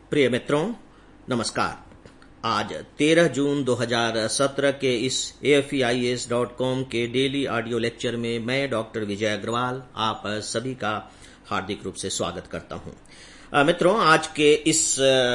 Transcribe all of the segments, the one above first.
प्रिय मित्रों, नमस्कार। आज 13 जून 2017 के इस AFEIAS.com के डेली ऑडियो लेक्चर में मैं डॉक्टर विजय अग्रवाल आप सभी का हार्दिक रूप से स्वागत करता हूं। मित्रों, आज के इस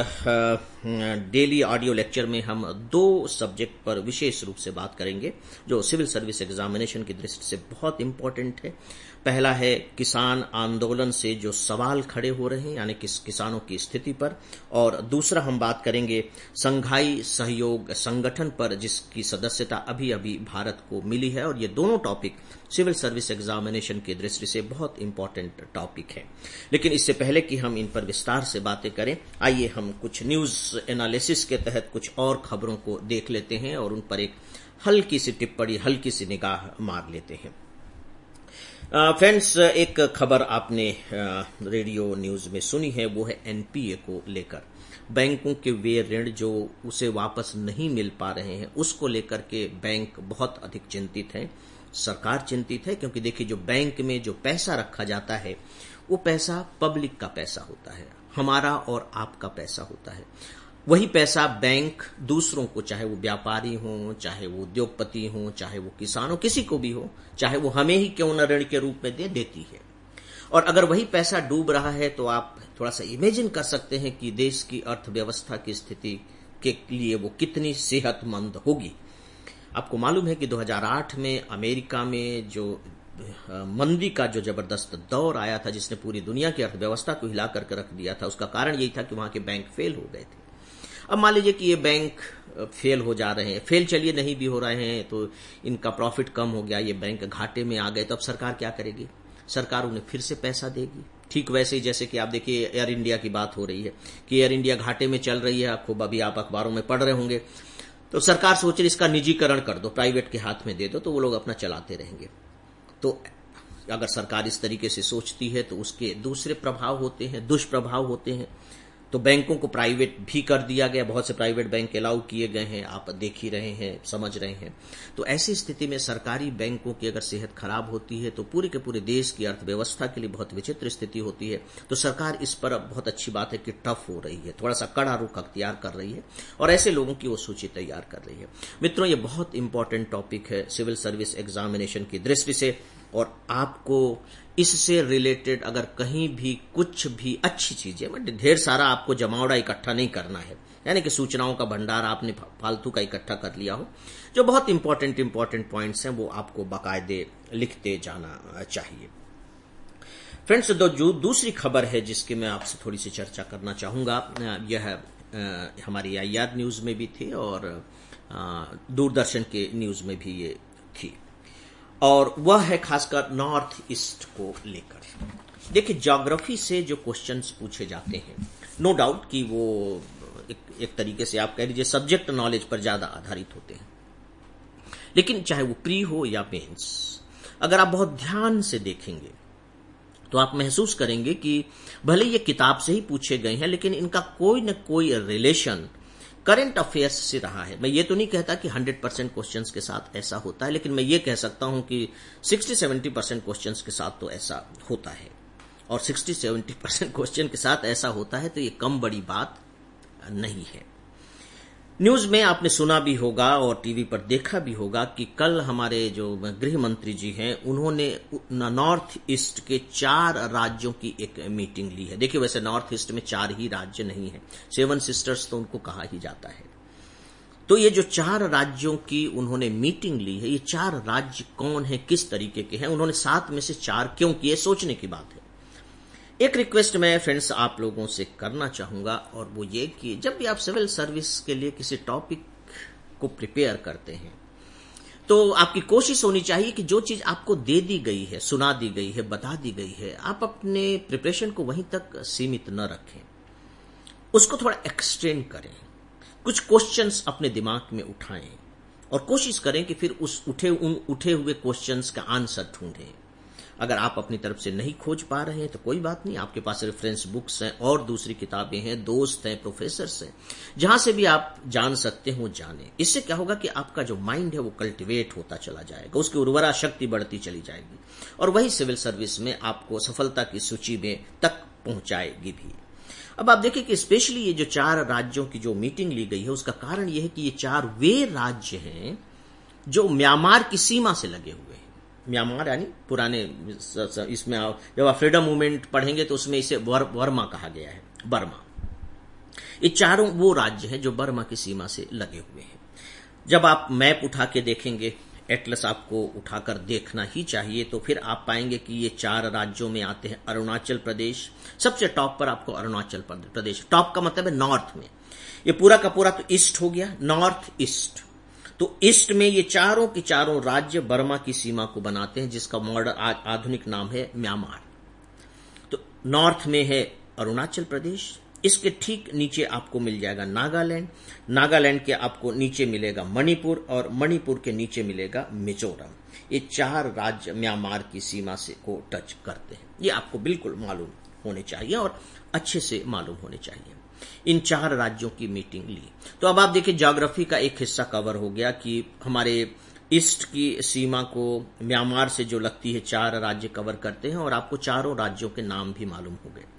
डेली ऑडियो लेक्चर में हम दो सब्जेक्ट पर विशेष रूप से बात करेंगे जो सिविल सर्विस एग्जामिनेशन की दृष्टि से बहुत इंपॉर्टेंट है। पहला है किसान आंदोलन से जो सवाल खड़े हो रहे हैं, यानी किसानों की स्थिति पर, और दूसरा हम बात करेंगे संघाई सहयोग संगठन पर जिसकी सदस्यता अभी अभी भारत को मिली है। और ये दोनों टॉपिक सिविल सर्विस एग्जामिनेशन की दृष्टि से बहुत इंपॉर्टेंट टॉपिक है। लेकिन इससे पहले कि हम इन पर विस्तार से बातें करें, आइए हम कुछ न्यूज एनालिसिस के तहत कुछ और खबरों को देख लेते हैं और उन पर एक हल्की सी टिप्पणी, हल्की सी निगाह मार लेते हैं। फ्रेंड्स, एक खबर आपने रेडियो न्यूज में सुनी है, वो है एनपीए को लेकर। बैंकों के वे ऋण जो उसे वापस नहीं मिल पा रहे हैं, उसको लेकर के बैंक बहुत अधिक चिंतित है, सरकार चिंतित है। क्योंकि देखिए, जो बैंक में जो पैसा रखा जाता है वो पैसा पब्लिक का पैसा होता है, हमारा और आपका पैसा होता है। वही पैसा बैंक दूसरों को, चाहे वो व्यापारी हो, चाहे वो उद्योगपति हो, चाहे वो किसान हो, किसी को भी हो, चाहे वो हमें ही क्यों न ऋण के रूप में देती है। और अगर वही पैसा डूब रहा है तो आप थोड़ा सा इमेजिन कर सकते हैं कि देश की अर्थव्यवस्था की स्थिति के लिए वो कितनी सेहतमंद होगी। आपको मालूम है कि 2008 में अमेरिका में जो मंदी का जो जबरदस्त दौर आया था, जिसने पूरी दुनिया की अर्थव्यवस्था को हिला करके रख दिया था, उसका कारण यही था कि वहां के बैंक फेल हो गए थे। अब मान लीजिए कि ये बैंक फेल हो जा रहे हैं, फेल चलिए नहीं भी हो रहे हैं तो इनका प्रॉफिट कम हो गया, ये बैंक घाटे में आ गए, तो अब सरकार क्या करेगी? सरकार उन्हें फिर से पैसा देगी। ठीक वैसे ही जैसे कि आप देखिए एयर इंडिया की बात हो रही है कि एयर इंडिया घाटे में चल रही है, खूब अभी आप अखबारों में पढ़ रहे होंगे। तो सरकार सोच रही इसका निजीकरण कर दो, प्राइवेट के हाथ में दे दो, तो वो लोग अपना चलाते रहेंगे। तो अगर सरकार इस तरीके से सोचती है तो उसके दूसरे प्रभाव होते हैं, दुष्प्रभाव होते हैं। तो बैंकों को प्राइवेट भी कर दिया गया, बहुत से प्राइवेट बैंक अलाउ किए गए हैं, आप देख ही रहे हैं, समझ रहे हैं। तो ऐसी स्थिति में सरकारी बैंकों की अगर सेहत खराब होती है तो पूरे के पूरे देश की अर्थव्यवस्था के लिए बहुत विचित्र स्थिति होती है। तो सरकार इस पर अब बहुत अच्छी बात है कि टफ हो रही है, थोड़ा सा कड़ा रुख अख्तियार कर रही है और ऐसे लोगों की वो सूची तैयार कर रही है। मित्रों, ये बहुत इंपॉर्टेंट टॉपिक है सिविल सर्विस एग्जामिनेशन की दृष्टि से, और आपको इससे रिलेटेड अगर कहीं भी कुछ भी अच्छी चीजें, मतलब ढेर सारा आपको जमावड़ा इकट्ठा नहीं करना है, यानी कि सूचनाओं का भंडार आपने फालतू का इकट्ठा कर लिया हो। जो बहुत इंपॉर्टेंट पॉइंट्स हैं वो आपको बाकायदे लिखते जाना चाहिए। फ्रेंड्स, दूसरी खबर है जिसकी मैं आपसे थोड़ी सी चर्चा करना चाहूंगा, यह हमारी IR न्यूज में भी थी और दूरदर्शन के न्यूज में भी ये थी, और वह है खासकर नॉर्थ ईस्ट को लेकर। देखिए, ज्योग्राफी से जो क्वेश्चंस पूछे जाते हैं, नो डाउट कि वो एक तरीके से आप कह लीजिए सब्जेक्ट नॉलेज पर ज्यादा आधारित होते हैं। लेकिन चाहे वो प्री हो या मेंस, अगर आप बहुत ध्यान से देखेंगे तो आप महसूस करेंगे कि भले ये किताब से ही पूछे गए हैं, लेकिन इनका कोई न कोई रिलेशन करंट अफेयर्स से रहा है। मैं ये तो नहीं कहता कि 100% क्वेश्चंस के साथ ऐसा होता है, लेकिन मैं ये कह सकता हूं कि 60-70% क्वेश्चंस के साथ तो ऐसा होता है। और 60-70% क्वेश्चन के साथ ऐसा होता है तो ये कम बड़ी बात नहीं है। न्यूज में आपने सुना भी होगा और टीवी पर देखा भी होगा कि कल हमारे जो गृह मंत्री जी हैं, उन्होंने नॉर्थ ईस्ट के 4 राज्यों की एक मीटिंग ली है। देखिए, वैसे नॉर्थ ईस्ट में 4 ही राज्य नहीं है, 7 सिस्टर्स तो उनको कहा ही जाता है। तो ये जो 4 राज्यों की उन्होंने मीटिंग ली है, ये 4 राज्य कौन है, किस तरीके के हैं, उन्होंने 7 में से 4 क्यों किए, सोचने की बात है। एक रिक्वेस्ट मैं फ्रेंड्स आप लोगों से करना चाहूंगा, और वो ये कि जब भी आप सिविल सर्विस के लिए किसी टॉपिक को प्रिपेयर करते हैं तो आपकी कोशिश होनी चाहिए कि जो चीज आपको दे दी गई है, सुना दी गई है, बता दी गई है, आप अपने प्रिपरेशन को वहीं तक सीमित न रखें, उसको थोड़ा एक्सटेंड करें, कुछ क्वेश्चंस अपने दिमाग में उठाएं और कोशिश करें कि फिर उस उठे हुए क्वेश्चंस का आंसर ढूंढें। अगर आप अपनी तरफ से नहीं खोज पा रहे हैं तो कोई बात नहीं, आपके पास रेफरेंस बुक्स हैं और दूसरी किताबें हैं, दोस्त हैं, प्रोफेसर्स हैं, जहां से भी आप जान सकते हो जानें। इससे क्या होगा कि आपका जो माइंड है वो कल्टिवेट होता चला जाएगा, उसकी उर्वरा शक्ति बढ़ती चली जाएगी और वही सिविल सर्विस में आपको सफलता की सूची में तक पहुंचाएगी भी। अब आप देखिए कि स्पेशली ये जो 4 राज्यों की जो मीटिंग ली गई है उसका कारण यह है कि ये 4 वे राज्य हैं जो म्यांमार की सीमा से लगे हुए हैं। म्यांमार यानी पुराने इसमें जब आप फ्रीडम मूवमेंट पढ़ेंगे तो उसमें इसे बर्मा कहा गया है, बर्मा। ये चारों वो राज्य हैं जो बर्मा की सीमा से लगे हुए हैं। जब आप मैप उठा के देखेंगे, एटलस आपको उठाकर देखना ही चाहिए, तो फिर आप पाएंगे कि ये 4 राज्यों में आते हैं। अरुणाचल प्रदेश सबसे टॉप पर, आपको अरुणाचल प्रदेश, टॉप का मतलब है नॉर्थ में। ये पूरा का पूरा तो ईस्ट हो गया, नॉर्थ ईस्ट। तो ईस्ट में ये चारों के चारों राज्य बर्मा की सीमा को बनाते हैं, जिसका मॉडर्न आधुनिक नाम है म्यांमार। तो नॉर्थ में है अरुणाचल प्रदेश, इसके ठीक नीचे आपको मिल जाएगा नागालैंड, नागालैंड के आपको नीचे मिलेगा मणिपुर, और मणिपुर के नीचे मिलेगा मिजोरम। ये 4 राज्य म्यांमार की सीमा से को टच करते हैं। ये आपको बिल्कुल मालूम होने चाहिए और अच्छे से मालूम होने चाहिए। इन 4 राज्यों की मीटिंग ली। तो अब आप देखिए ज्योग्राफी का एक हिस्सा कवर हो गया कि हमारे ईस्ट की सीमा को म्यांमार से जो लगती है 4 राज्य कवर करते हैं, और आपको चारों राज्यों के नाम भी मालूम हो गए।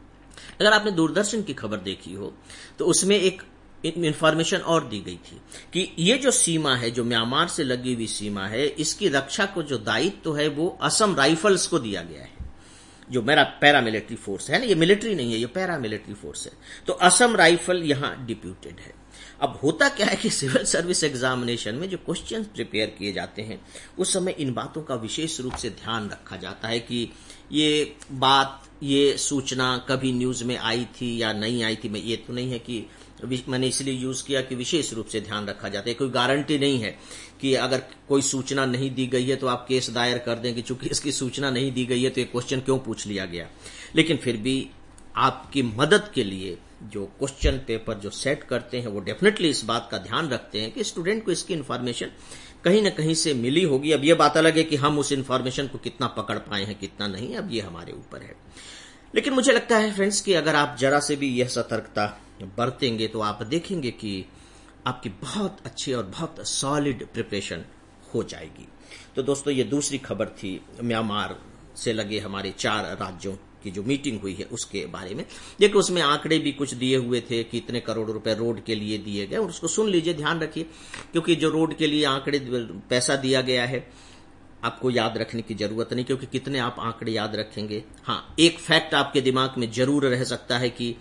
अगर आपने दूरदर्शन की खबर देखी हो तो उसमें एक इंफॉर्मेशन और दी गई थी कि ये जो सीमा है, जो म्यांमार से लगी हुई सीमा है, इसकी रक्षा को जो दायित्व है वो असम राइफल्स को दिया गया है, जो मेरा पैरामिलिट्री फोर्स है ना। ये मिलिट्री नहीं है, ये पैरामिलिट्री फोर्स है। तो असम राइफल यहां डिप्यूटेड है। अब होता क्या है कि सिविल सर्विस एग्जामिनेशन में जो क्वेश्चन प्रिपेयर किए जाते हैं उस समय इन बातों का विशेष रूप से ध्यान रखा जाता है कि ये बात, ये सूचना कभी न्यूज में आई थी या नहीं आई थी। मैं ये तो नहीं है कि मैंने इसलिए यूज किया कि विशेष रूप से ध्यान रखा जाता है। कोई गारंटी नहीं है कि अगर कोई सूचना नहीं दी गई है तो आप केस दायर कर दें कि चूंकि इसकी सूचना नहीं दी गई है तो ये क्वेश्चन क्यों पूछ लिया गया। लेकिन फिर भी आपकी मदद के लिए जो क्वेश्चन पेपर जो सेट करते हैं वो डेफिनेटली इस बात का ध्यान रखते हैं कि स्टूडेंट को इसकी इन्फॉर्मेशन कहीं ना कहीं से मिली होगी। अब ये बात अलग है कि हम उस इन्फॉर्मेशन को कितना पकड़ पाए हैं, कितना नहीं, अब ये हमारे ऊपर है। लेकिन मुझे लगता है फ्रेंड्स कि अगर आप जरा से भी यह सतर्कता बरतेंगे तो आप देखेंगे कि आपकी बहुत अच्छी और बहुत सॉलिड प्रिपरेशन हो जाएगी। तो दोस्तों ये दूसरी खबर थी म्यांमार से लगे हमारे 4 राज्यों की जो मीटिंग हुई है उसके बारे में। देखो उसमें आंकड़े भी कुछ दिए हुए थे कि इतने करोड़ रुपए रोड के लिए दिए गए, और उसको सुन लीजिए, ध्यान रखिए, क्योंकि जो रोड के लिए आंकड़े पैसा दिया गया है आपको याद रखने की जरूरत नहीं, क्योंकि कितने आप आंकड़े याद रखेंगे। हाँ, एक फैक्ट आपके दिमाग में जरूर रह सकता है कि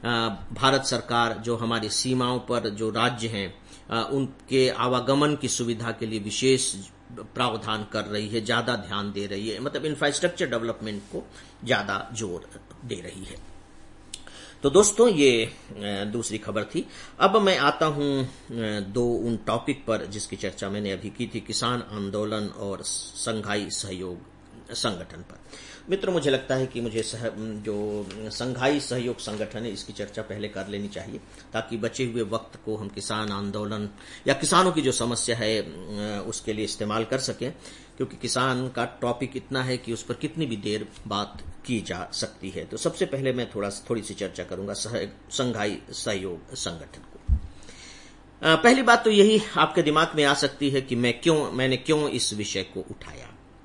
भारत सरकार जो हमारी सीमाओं पर जो राज्य हैं उनके आवागमन की सुविधा के लिए विशेष प्रावधान कर रही है, ज्यादा ध्यान दे रही है, मतलब इंफ्रास्ट्रक्चर डेवलपमेंट को ज्यादा जोर दे रही है। तो दोस्तों ये दूसरी खबर थी। अब मैं आता हूं उन टॉपिक पर जिसकी चर्चा मैंने अभी की थी, किसान आंदोलन और संघाई सहयोग संगठन पर। मित्रों मुझे लगता है कि मुझे जो संघाई सहयोग संगठन है इसकी चर्चा पहले कर लेनी चाहिए, ताकि बचे हुए वक्त को हम किसान आंदोलन या किसानों की जो समस्या है उसके लिए इस्तेमाल कर सकें, क्योंकि किसान का टॉपिक इतना है कि उस पर कितनी भी देर बात की जा सकती है। तो सबसे पहले मैं थोड़ी सी चर्चा करूंगा संघाई सहयोग संगठन को। पहली बात तो यही आपके दिमाग में आ सकती है कि मैंने क्यों इस विषय को उठाया।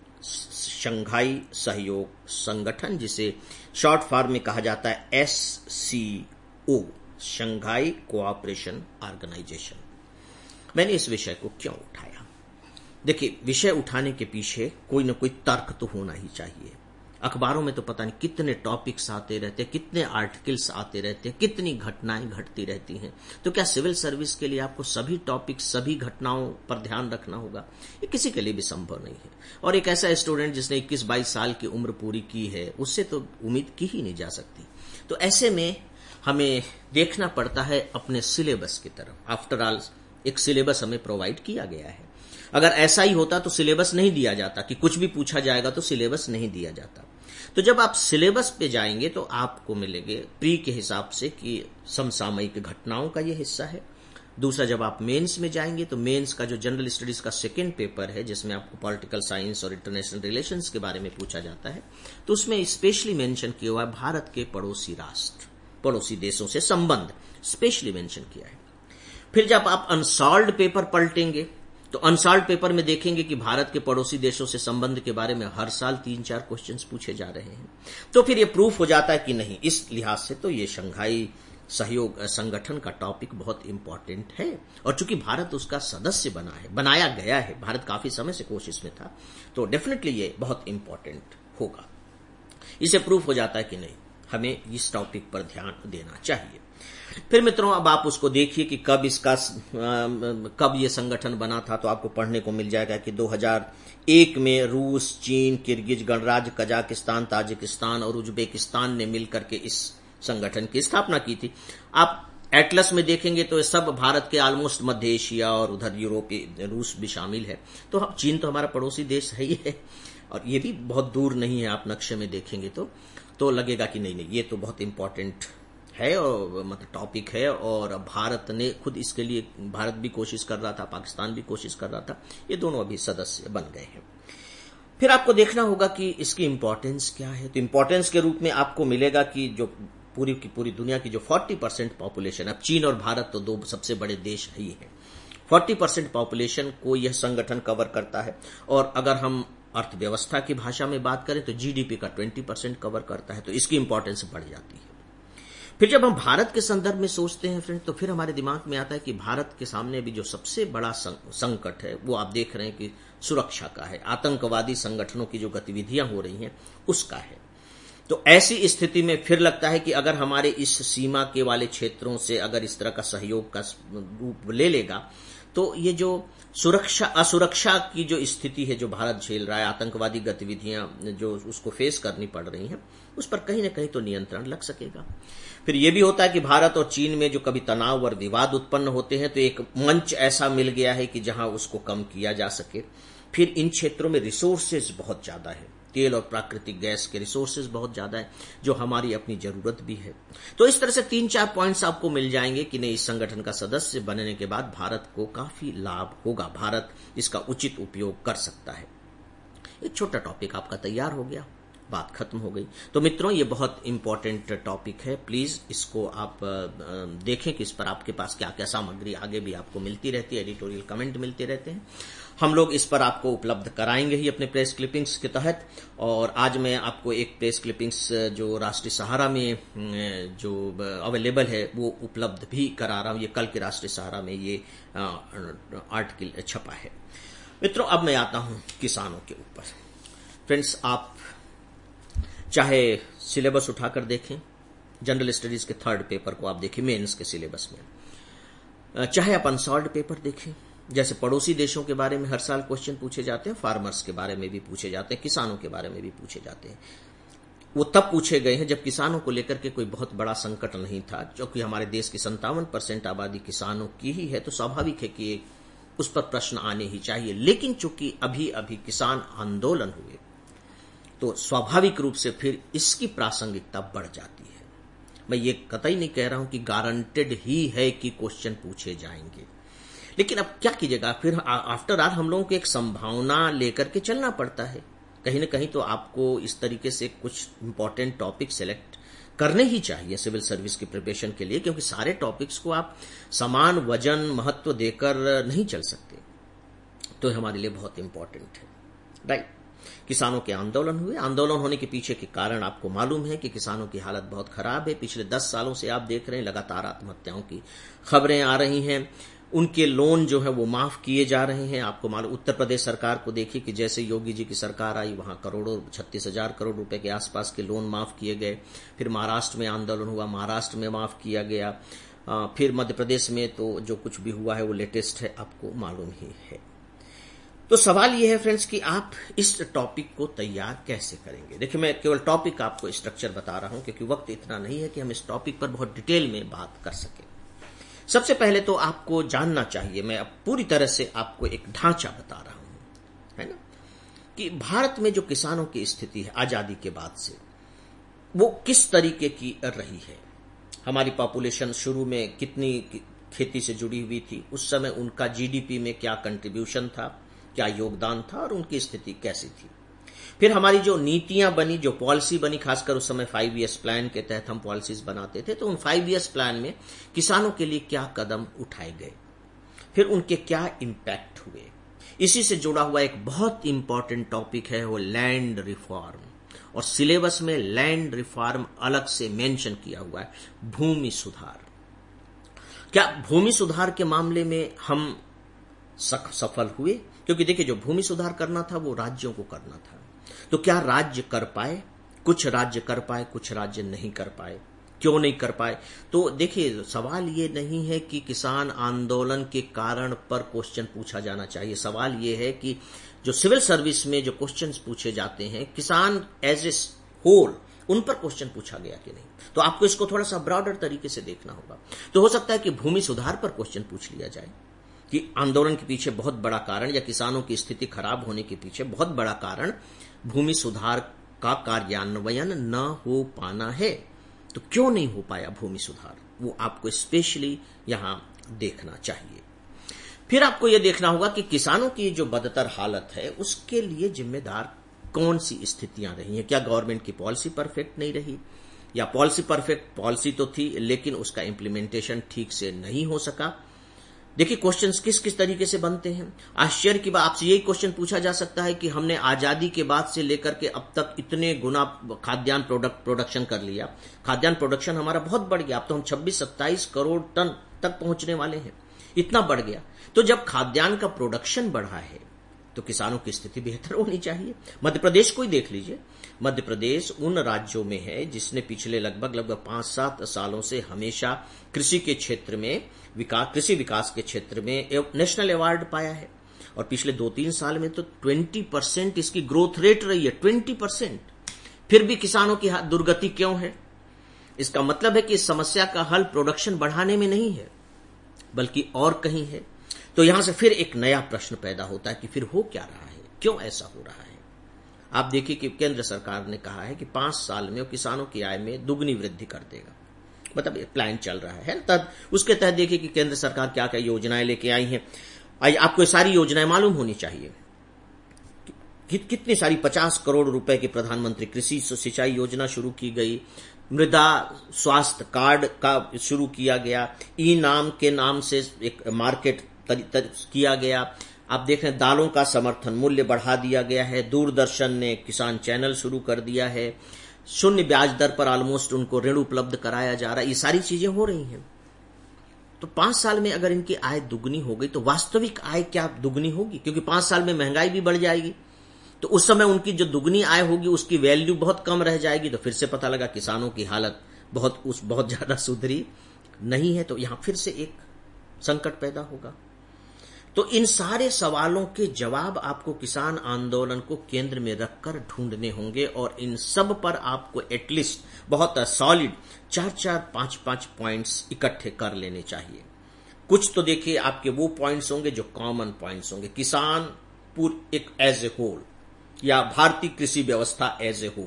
शंघाई सहयोग संगठन, जिसे शॉर्ट फॉर्म में कहा जाता है SCO, शंघाई कोऑपरेशन ऑर्गेनाइजेशन। मैंने इस विषय को क्यों उठाया? देखिए, विषय उठाने के पीछे कोई ना कोई तर्क तो होना ही चाहिए। अखबारों में तो पता नहीं कितने टॉपिक्स आते रहते हैं, कितने आर्टिकल्स आते रहते हैं, कितनी घटनाएं घटती रहती हैं। तो क्या सिविल सर्विस के लिए आपको सभी टॉपिक्स, सभी घटनाओं पर ध्यान रखना होगा? ये किसी के लिए भी संभव नहीं है। और एक ऐसा स्टूडेंट जिसने 21-22 साल की उम्र पूरी की है, उससे तो उम्मीद की ही नहीं जा सकती। तो ऐसे में हमें देखना पड़ता है अपने सिलेबस की तरफ। आफ्टर ऑल एक सिलेबस हमें प्रोवाइड किया गया है। अगर ऐसा ही होता तो सिलेबस नहीं दिया जाता, कि कुछ भी पूछा जाएगा तो सिलेबस नहीं दिया जाता। तो जब आप सिलेबस पे जाएंगे तो आपको मिलेंगे प्री के हिसाब से कि समसामयिक घटनाओं का ये हिस्सा है। दूसरा, जब आप मेंस में जाएंगे तो मेंस का जो जनरल स्टडीज का सेकंड पेपर है, जिसमें आपको पॉलिटिकल साइंस और इंटरनेशनल रिलेशंस के बारे में पूछा जाता है, तो उसमें स्पेशली मेंशन किया हुआ है भारत के पड़ोसी राष्ट्र, पड़ोसी देशों से संबंध स्पेशली मेंशन किया है। फिर जब आप अनसॉल्व्ड पेपर पलटेंगे तो अनसॉल्व्ड पेपर में देखेंगे कि भारत के पड़ोसी देशों से संबंध के बारे में हर साल 3-4 क्वेश्चंस पूछे जा रहे हैं। तो फिर ये प्रूफ हो जाता है कि नहीं, इस लिहाज से तो ये शंघाई सहयोग संगठन का टॉपिक बहुत इंपॉर्टेंट है। और चूंकि भारत उसका सदस्य बनाया गया है, भारत काफी समय से कोशिश में था, तो डेफिनेटली ये बहुत इंपॉर्टेंट होगा। इसे प्रूफ हो जाता है कि नहीं, हमें इस टॉपिक पर ध्यान देना चाहिए। फिर मित्रों, अब आप उसको देखिए कि कब ये संगठन बना था, तो आपको पढ़ने को मिल जाएगा कि 2001 में रूस, चीन, किर्गिज गणराज्य, कजाकिस्तान, ताजिकिस्तान और उज्बेकिस्तान ने मिलकर के इस संगठन की स्थापना की थी। आप एटलस में देखेंगे तो सब भारत के ऑलमोस्ट मध्य एशिया और उधर यूरोप, रूस भी शामिल है। तो चीन तो हमारा पड़ोसी देश है ही है, और ये भी बहुत दूर नहीं है। आप नक्शे में देखेंगे तो लगेगा कि नहीं, ये तो बहुत इंपॉर्टेंट है और मतलब टॉपिक है, और भारत ने खुद इसके लिए, भारत भी कोशिश कर रहा था, पाकिस्तान भी कोशिश कर रहा था, ये दोनों अभी सदस्य बन गए हैं। फिर आपको देखना होगा कि इसकी इंपॉर्टेंस क्या है। तो इंपॉर्टेंस के रूप में आपको मिलेगा कि जो पूरी की पूरी दुनिया की जो 40% पॉपुलेशन, अब चीन और भारत तो दो सबसे बड़े देश ही हैं, 40% पॉपुलेशन को यह संगठन कवर करता है। और अगर हम अर्थव्यवस्था की भाषा में बात करें तो जीडीपी का 20% कवर करता है, तो इसकी इंपॉर्टेंस बढ़ जाती है। फिर जब हम भारत के संदर्भ में सोचते हैं फ्रेंड, तो फिर हमारे दिमाग में आता है कि भारत के सामने भी जो सबसे बड़ा संकट है वो आप देख रहे हैं कि सुरक्षा का है, आतंकवादी संगठनों की जो गतिविधियां हो रही हैं उसका है। तो ऐसी स्थिति में फिर लगता है कि अगर हमारे इस सीमा के वाले क्षेत्रों से अगर इस तरह का सहयोग का रूप ले लेगा, तो ये जो असुरक्षा की जो स्थिति है जो भारत झेल रहा है, आतंकवादी गतिविधियां जो उसको फेस करनी पड़ रही हैं, उस पर कहीं न कहीं तो नियंत्रण लग सकेगा। फिर यह भी होता है कि भारत और चीन में जो कभी तनाव और विवाद उत्पन्न होते हैं, तो एक मंच ऐसा मिल गया है कि जहां उसको कम किया जा सके। फिर इन क्षेत्रों में रिसोर्सेज बहुत ज्यादा है, तेल और प्राकृतिक गैस के रिसोर्सेज बहुत ज्यादा है, जो हमारी अपनी जरूरत भी है। तो इस तरह से 3-4 पॉइंट्स आपको मिल जाएंगे कि नहीं, इस संगठन का सदस्य बनने के बाद भारत को काफी लाभ होगा, भारत इसका उचित उपयोग कर सकता है। एक छोटा टॉपिक आपका तैयार हो गया, बात खत्म हो गई। तो मित्रों, ये बहुत इंपॉर्टेंट टॉपिक है, प्लीज इसको आप देखें कि इस पर आपके पास क्या क्या सामग्री आगे भी आपको मिलती रहती है, एडिटोरियल कमेंट मिलते रहते हैं। हम लोग इस पर आपको उपलब्ध कराएंगे ही अपने प्रेस क्लिपिंग्स के तहत। और आज मैं आपको एक प्रेस क्लिपिंग्स जो राष्ट्रीय सहारा में जो अवेलेबल है वो उपलब्ध भी करा रहा हूं। ये कल के राष्ट्रीय सहारा में ये आर्टिकल छपा है। मित्रों, अब मैं आता हूं किसानों के ऊपर। फ्रेंड्स, आप चाहे सिलेबस उठाकर देखें, जनरल स्टडीज के 3rd पेपर को आप देखें मेंस के सिलेबस में, चाहे आप अनसॉल्व्ड पेपर देखें, जैसे पड़ोसी देशों के बारे में हर साल क्वेश्चन पूछे जाते हैं, फार्मर्स के बारे में भी पूछे जाते हैं, किसानों के बारे में भी पूछे जाते हैं। वो तब पूछे गए हैं जब किसानों को लेकर के कोई बहुत बड़ा संकट नहीं था, क्योंकि हमारे देश की 57% आबादी किसानों की ही है, तो स्वाभाविक है कि उस पर प्रश्न आने ही चाहिए। लेकिन चूंकि अभी अभी किसान आंदोलन हुए, तो स्वाभाविक रूप से फिर इसकी प्रासंगिकता बढ़ जाती है। मैं ये कतई नहीं कह रहा हूं कि गारंटेड ही है कि क्वेश्चन पूछे जाएंगे, लेकिन अब क्या कीजिएगा, फिर आफ्टर ऑल हम लोगों को एक संभावना लेकर के चलना पड़ता है। कहीं न कहीं तो आपको इस तरीके से कुछ इंपॉर्टेंट टॉपिक सेलेक्ट करने ही चाहिए सिविल सर्विस की प्रिपरेशन के लिए, क्योंकि सारे टॉपिक्स को आप समान वजन महत्व देकर नहीं चल सकते। तो हमारे लिए बहुत इंपॉर्टेंट है, राइट। किसानों के आंदोलन हुए, आंदोलन होने के पीछे के कारण आपको मालूम है कि किसानों की हालत बहुत खराब है। पिछले 10 सालों से आप देख रहे हैं लगातार आत्महत्याओं की खबरें आ रही हैं। उनके लोन जो है वो माफ किए जा रहे हैं। आपको मालूम, उत्तर प्रदेश सरकार को देखिए कि जैसे योगी जी की सरकार आई, वहां करोड़ों 36,000 करोड़ रुपए के आसपास के लोन माफ किए गए। फिर महाराष्ट्र में आंदोलन हुआ, महाराष्ट्र में माफ किया गया। फिर मध्य प्रदेश में तो जो कुछ भी हुआ है वो लेटेस्ट है, आपको मालूम ही है। तो सवाल यह है फ्रेंड्स कि आप इस टॉपिक को तैयार कैसे करेंगे। देखिए, मैं केवल टॉपिक आपको स्ट्रक्चर बता रहा हूं, क्योंकि वक्त इतना नहीं है कि हम इस टॉपिक पर बहुत डिटेल में बात कर सकें। सबसे पहले तो आपको जानना चाहिए, मैं अब पूरी तरह से आपको एक ढांचा बता रहा हूं, है ना, कि भारत में जो किसानों की स्थिति है आजादी के बाद से, वो किस तरीके की रही है। हमारी पॉपुलेशन शुरू में कितनी खेती से जुड़ी हुई थी, उस समय उनका जीडीपी में क्या कंट्रीब्यूशन था, क्या योगदान था, और उनकी स्थिति कैसी थी। फिर हमारी जो नीतियां बनी, जो पॉलिसी बनी, खासकर उस समय 5 ईयर्स प्लान के तहत हम पॉलिसीज बनाते थे, तो उन 5 ईयर्स प्लान में किसानों के लिए क्या कदम उठाए गए, फिर उनके क्या इम्पैक्ट हुए, इसी से जुड़ा हुआ एक बहुत इंपॉर्टेंट टॉपिक है वो लैंड रिफॉर्म, और सिलेबस में लैंड रिफॉर्म अलग से मेंशन किया हुआ है, भूमि सुधार। क्या भूमि सुधार के मामले में हम सफल हुए? क्योंकि देखिए, जो भूमि सुधार करना था वो राज्यों को करना था, तो क्या राज्य कर पाए? कुछ राज्य कर पाए, कुछ राज्य नहीं कर पाए। क्यों नहीं कर पाए? तो देखिए, सवाल ये नहीं है कि किसान आंदोलन के कारण पर क्वेश्चन पूछा जाना चाहिए। सवाल ये है कि जो सिविल सर्विस में जो क्वेश्चंस पूछे जाते हैं किसान एज ए होल, उन पर क्वेश्चन पूछा गया कि नहीं। तो आपको इसको थोड़ा सा ब्रॉडर तरीके से देखना होगा। तो हो सकता है कि भूमि सुधार पर क्वेश्चन पूछ लिया जाए कि आंदोलन के पीछे बहुत बड़ा कारण या किसानों की स्थिति खराब होने के पीछे बहुत बड़ा कारण भूमि सुधार का कार्यान्वयन न हो पाना है। तो क्यों नहीं हो पाया भूमि सुधार, वो आपको स्पेशली यहां देखना चाहिए। फिर आपको यह देखना होगा कि किसानों की जो बदतर हालत है उसके लिए जिम्मेदार कौन सी स्थितियां रही हैं। क्या गवर्नमेंट की पॉलिसी परफेक्ट नहीं रही, या पॉलिसी तो थी लेकिन उसका इंप्लीमेंटेशन ठीक से नहीं हो सका। देखिए, क्वेश्चंस किस किस तरीके से बनते हैं। आश्चर्य की बात, आपसे यही क्वेश्चन पूछा जा सकता है कि हमने आजादी के बाद से लेकर के अब तक इतने गुना खाद्यान्न प्रोडक्शन कर लिया, खाद्यान्न प्रोडक्शन हमारा बहुत बढ़ गया, अब तो हम 26-27 करोड़ टन तक पहुंचने वाले हैं, इतना बढ़ गया। तो जब खाद्यान्न का प्रोडक्शन बढ़ा है तो किसानों की स्थिति बेहतर होनी चाहिए। मध्य प्रदेश को ही देख लीजिए, मध्य प्रदेश उन राज्यों में है जिसने पिछले लगभग 5-7 सालों से हमेशा कृषि के क्षेत्र में कृषि विकास के क्षेत्र में नेशनल अवार्ड पाया है, और पिछले 2-3 साल में तो 20% इसकी ग्रोथ रेट रही है, 20%। फिर भी किसानों की दुर्गति क्यों है? इसका मतलब है कि इस समस्या का हल प्रोडक्शन बढ़ाने में नहीं है बल्कि और कहीं है। तो यहां से फिर एक नया प्रश्न पैदा होता है कि फिर हो क्या रहा है, क्यों ऐसा हो रहा है। आप देखिए कि केंद्र सरकार ने कहा है कि 5 साल में वो किसानों की आय में दुगनी वृद्धि कर देगा, मतलब प्लान चल रहा है। तब उसके तहत देखिए कि केंद्र सरकार क्या क्या योजनाएं लेके आई हैं। आपको ये सारी योजनाएं मालूम होनी चाहिए। कितनी सारी 50 करोड़ रुपए की प्रधानमंत्री कृषि सिंचाई योजना शुरू की गई, मृदा स्वास्थ्य कार्ड का शुरू किया गया, ई नाम के नाम से एक मार्केट किया गया। आप देख रहे हैं दालों का समर्थन मूल्य बढ़ा दिया गया है, दूरदर्शन ने किसान चैनल शुरू कर दिया है, शून्य ब्याज दर पर ऑलमोस्ट उनको ऋण उपलब्ध कराया जा रहा है। ये सारी चीजें हो रही हैं। तो 5 साल में अगर इनकी आय दुगनी हो गई तो वास्तविक आय क्या दुगनी होगी? क्योंकि 5 साल में महंगाई भी बढ़ जाएगी, तो उस समय उनकी जो दुगनी आय होगी उसकी वैल्यू बहुत कम रह जाएगी। तो फिर से पता लगा किसानों की हालत बहुत ज्यादा सुधरी नहीं है, तो यहां फिर से एक संकट पैदा होगा। तो इन सारे सवालों के जवाब आपको किसान आंदोलन को केंद्र में रखकर ढूंढने होंगे, और इन सब पर आपको एटलीस्ट बहुत सॉलिड 4-4, 5-5 पॉइंट्स इकट्ठे कर लेने चाहिए। कुछ तो देखिए आपके वो पॉइंट्स होंगे जो कॉमन पॉइंट्स होंगे, किसान एक एज ए होल या भारतीय कृषि व्यवस्था एज ए होल,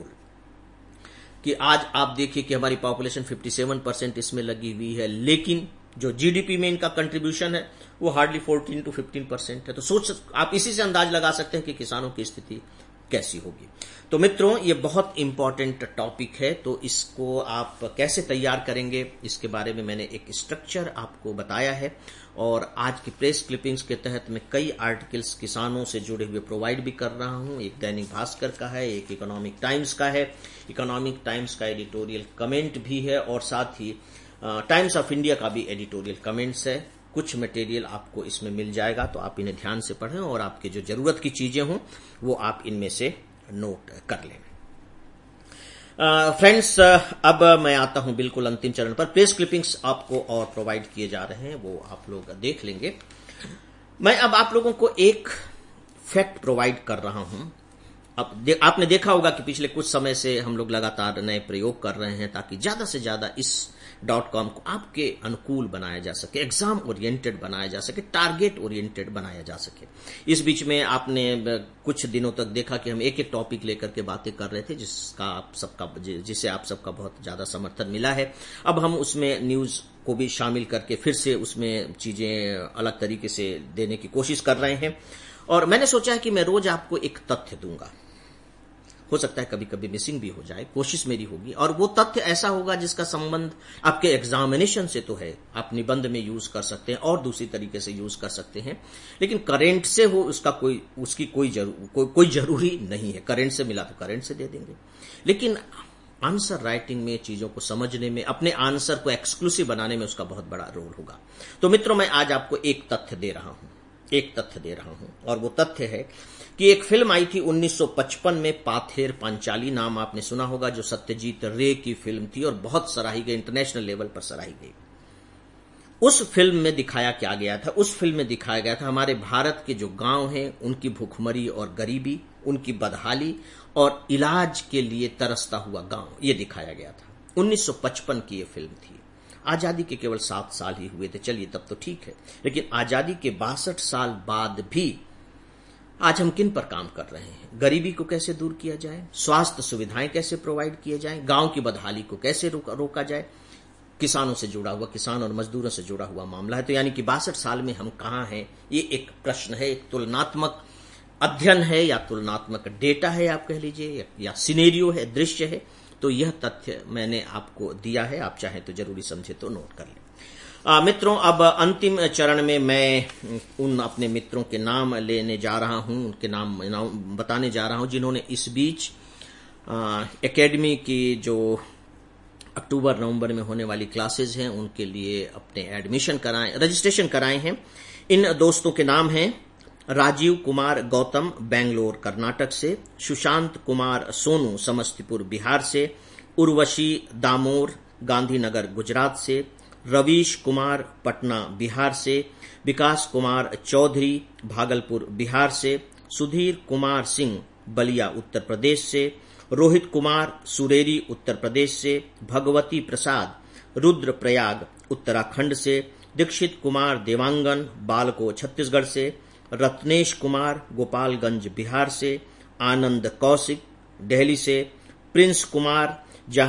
कि आज आप देखिए कि हमारी पॉपुलेशन 57% इसमें लगी हुई है, लेकिन जो जीडीपी में इनका कंट्रीब्यूशन है वो हार्डली 14 to 15% है। तो आप इसी से अंदाज लगा सकते हैं कि किसानों की स्थिति कैसी होगी। तो मित्रों, ये बहुत इंपॉर्टेंट टॉपिक है, तो इसको आप कैसे तैयार करेंगे इसके बारे में मैंने एक स्ट्रक्चर आपको बताया है, और आज की प्रेस क्लिपिंग्स के तहत मैं कई आर्टिकल्स किसानों से जुड़े हुए प्रोवाइड भी कर रहा हूं। एक दैनिक भास्कर का है, एक इकोनॉमिक टाइम्स का है, इकोनॉमिक टाइम्स का एडिटोरियल कमेंट भी है, और साथ ही टाइम्स ऑफ इंडिया का भी एडिटोरियल कमेंट्स है। कुछ मटेरियल आपको इसमें मिल जाएगा, तो आप इन्हें ध्यान से पढ़ें और आपकी जो जरूरत की चीजें हों वो आप इनमें से नोट कर लें। फ्रेंड्स, अब मैं आता हूं बिल्कुल अंतिम चरण पर। प्रेस क्लिपिंग्स आपको और प्रोवाइड किए जा रहे हैं, वो आप लोग देख लेंगे। मैं अब आप लोगों को एक फैक्ट प्रोवाइड कर रहा हूं। अब आपने देखा होगा कि पिछले कुछ समय से हम लोग लगातार नए प्रयोग कर रहे हैं ताकि ज्यादा से ज्यादा इस .com को आपके अनुकूल बनाया जा सके, एग्जाम ओरिएंटेड बनाया जा सके, टारगेट ओरिएंटेड बनाया जा सके। इस बीच में आपने कुछ दिनों तक देखा कि हम एक एक टॉपिक लेकर के बातें कर रहे थे, जिससे आप सबका बहुत ज्यादा समर्थन मिला है। अब हम उसमें न्यूज को भी शामिल करके फिर से उसमें चीजें अलग तरीके से देने की कोशिश कर रहे हैं, और मैंने सोचा है कि मैं रोज आपको एक तथ्य दूंगा, हो सकता है कभी कभी मिसिंग भी हो जाए, कोशिश मेरी होगी, और वो तथ्य ऐसा होगा जिसका संबंध आपके एग्जामिनेशन से तो है, आप निबंध में यूज कर सकते हैं और दूसरी तरीके से यूज कर सकते हैं, लेकिन करंट से हो उसकी कोई जरूरी नहीं है। करंट से मिला तो करंट से दे देंगे, लेकिन आंसर राइटिंग में चीजों को समझने में, अपने आंसर को एक्सक्लूसिव बनाने में उसका बहुत बड़ा रोल होगा। तो मित्रों, मैं आज आपको एक तथ्य दे रहा हूं, और वो तथ्य है कि एक फिल्म आई थी 1955 में, पाथेर पांचाली नाम आपने सुना होगा, जो सत्यजीत रे की फिल्म थी और बहुत सराही गई, इंटरनेशनल लेवल पर सराही गई। उस फिल्म में दिखाया क्या गया था? उस फिल्म में दिखाया गया था हमारे भारत के जो गांव हैं उनकी भूखमरी और गरीबी, उनकी बदहाली और इलाज के लिए तरसता हुआ गांव, ये दिखाया गया था। 1955 की ये फिल्म थी। आजादी के केवल 7 साल ही हुए थे, चलिए तब तो ठीक है, लेकिन आजादी के 62 साल बाद भी आज हम किन पर काम कर रहे हैं? गरीबी को कैसे दूर किया जाए, स्वास्थ्य सुविधाएं कैसे प्रोवाइड किए जाएं, गांव की बदहाली को कैसे रोका जाए, किसानों से जुड़ा हुआ, किसान और मजदूरों से जुड़ा हुआ मामला है। तो यानी कि 62 साल में हम कहां हैं, ये एक प्रश्न है, एक तुलनात्मक अध्ययन है या तुलनात्मक डेटा है आप कह लीजिए, या सिनेरियो है, दृश्य है। तो यह तथ्य मैंने आपको दिया है, आप चाहें तो जरूरी समझे तो नोट कर लें। मित्रों, अब अंतिम चरण में मैं उन अपने मित्रों के नाम लेने जा रहा हूं, उनके नाम बताने जा रहा हूं जिन्होंने इस बीच एकेडमी की जो अक्टूबर नवंबर में होने वाली क्लासेज हैं उनके लिए अपने रजिस्ट्रेशन कराए हैं। इन दोस्तों के नाम हैं राजीव कुमार गौतम, बेंगलोर कर्नाटक से, सुशांत कुमार सोनू, समस्तीपुर बिहार से, उर्वशी दामोर, गांधीनगर गुजरात से, रवीश कुमार, पटना बिहार से, विकास कुमार चौधरी, भागलपुर बिहार से, सुधीर कुमार सिंह, बलिया उत्तर प्रदेश से, रोहित कुमार सुरेरी उत्तर प्रदेश से, भगवती प्रसाद, रुद्रप्रयाग उत्तराखंड से, दीक्षित कुमार देवांगन, बालको छत्तीसगढ़ से, रत्नेश कुमार गोपालगंज बिहार से, आनंद कौशिक दिल्ली से, प्रिंस कुमार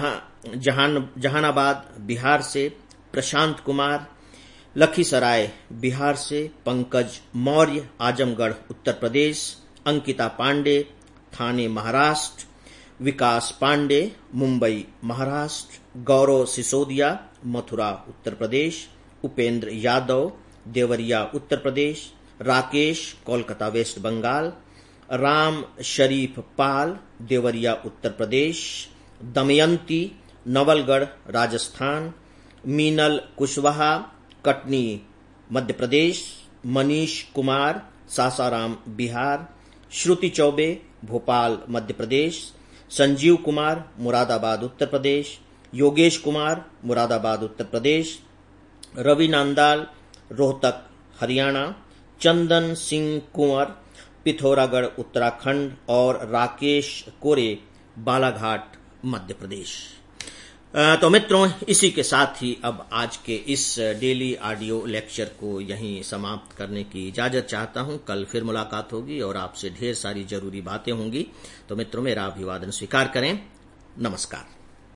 जहानाबाद बिहार से, प्रशांत कुमार लखीसराय बिहार से, पंकज मौर्य आजमगढ़ उत्तर प्रदेश, अंकिता पांडे थाने महाराष्ट्र, विकास पांडे मुंबई महाराष्ट्र, गौरव सिसोदिया मथुरा उत्तर प्रदेश, उपेंद्र यादव देवरिया उत्तर प्रदेश, राकेश कोलकाता वेस्ट बंगाल, राम शरीफ पाल देवरिया उत्तर प्रदेश, दमयंती नवलगढ़ राजस्थान, मीनल कुशवाहा कटनी मध्य प्रदेश, मनीष कुमार सासाराम बिहार, श्रुति चौबे भोपाल मध्य प्रदेश, संजीव कुमार मुरादाबाद उत्तर प्रदेश, योगेश कुमार मुरादाबाद उत्तर प्रदेश, रवि नांदाल रोहतक हरियाणा, चंदन सिंह कुंवर पिथौरागढ़ उत्तराखंड और राकेश कोरे बालाघाट मध्य प्रदेश। तो मित्रों, इसी के साथ ही अब आज के इस डेली ऑडियो लेक्चर को यहीं समाप्त करने की इजाजत चाहता हूं। कल फिर मुलाकात होगी और आपसे ढेर सारी जरूरी बातें होंगी। तो मित्रों, मेरा अभिवादन स्वीकार करें। नमस्कार।